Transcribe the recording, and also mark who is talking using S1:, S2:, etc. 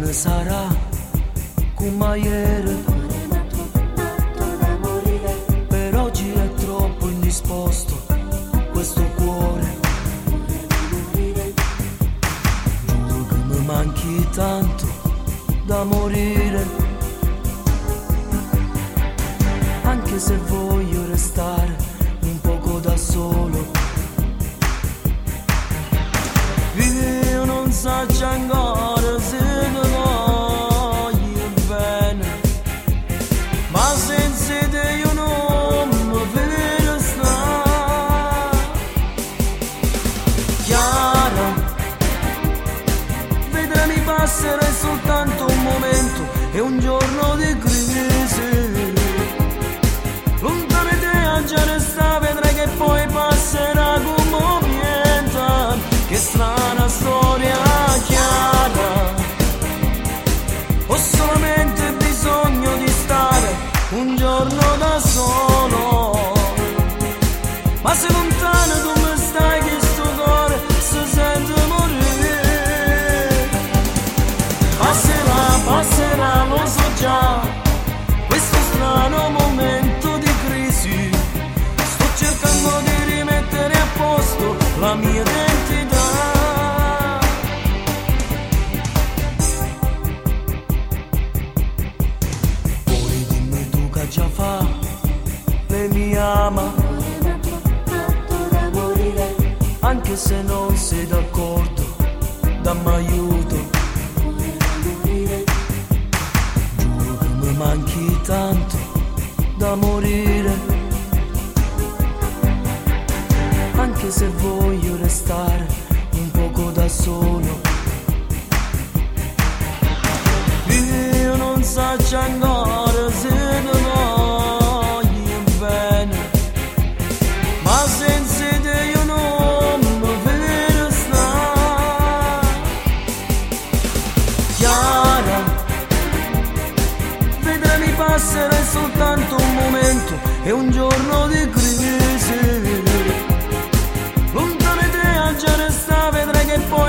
S1: domani sarà come ieri. Per oggi è troppo indisposto questo cuore. Giuro che mi manchi tanto da morire. Anche se voglio restare un poco da solo. Io non so ancora se ti voglio bene, ma senza te io non mi vedo stare. Chiara, vedrai passerà soltanto un momento e un giorno di crisi. Lontano te già resta, vedrai che poi passerà come niente. Che strana storia, Chiara. Ho solamente bisogno di stare un giorno da solo. Ma se lontano tu mi stai che sto cuore si sente morire. Passerà, passerà, lo so già, questo strano momento di crisi. Sto cercando di rimettere a posto la mia identità. Poi dimmi tu che già fa, lei mi ama, anche se non sei d'accordo, dammi aiuto. Giuro che mi manchi tanto da morire. Anche se voglio restare un poco da solo. Io non so ancora se ti voglio bene, ma senza te io non mi vedo stare. Chiara, vedrai passerà soltanto un momento e un giorno di crisi. Lontano te già resta, vedrai che poi